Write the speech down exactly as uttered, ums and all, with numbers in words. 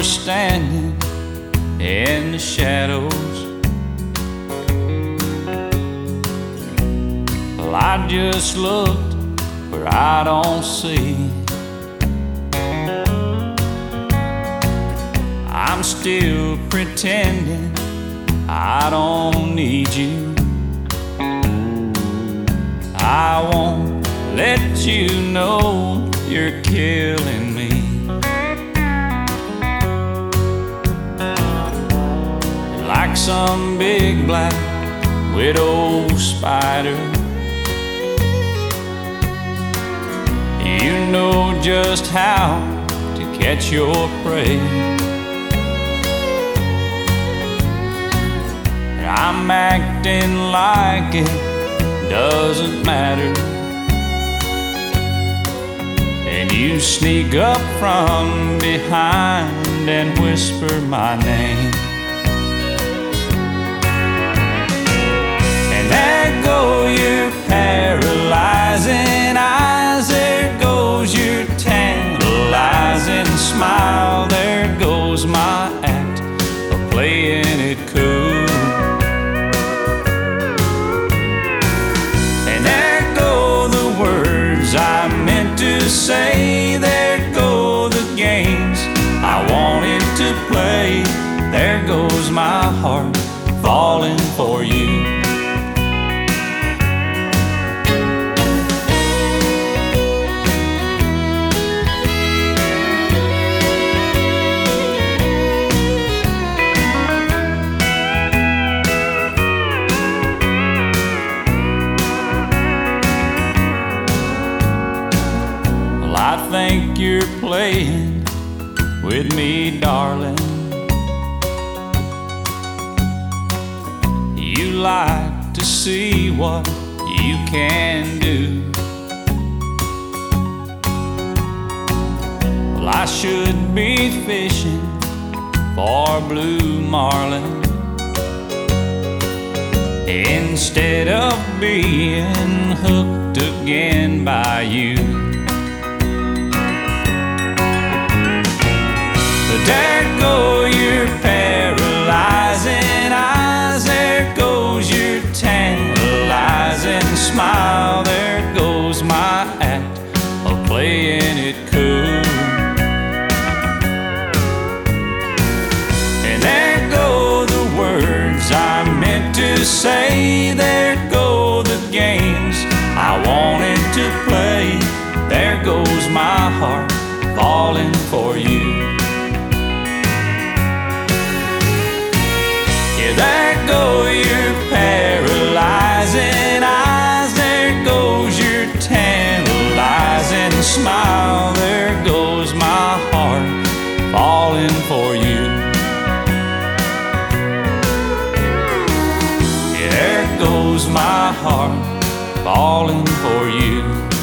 standing in the shadows. Well, I just looked where I don't see. I'm still pretending I don't need you. I won't let you know you're killing me. Like some big black widow spider, you know just how to catch your prey. And I'm acting like it doesn't matter, and you sneak up from behind and whisper my name. And there go your paralyzing eyes, there goes your tantalizing smile, there goes my act of playing it cool. I meant to say, there go the games I wanted to play, there goes my heart falling for you. I think you're playing with me, darling. You like to see what you can do. Well, I should be fishing for blue marlin instead of being hooked again by you. There go your paralyzing eyes, there goes your tantalizing smile, there goes my act of playing it cool. And there go the words I meant to say, there go the games I wanted to play, there goes my heart falling for you. There go your paralyzing eyes, there goes your tantalizing smile, there goes my heart falling for you. Yeah, there goes my heart falling for you.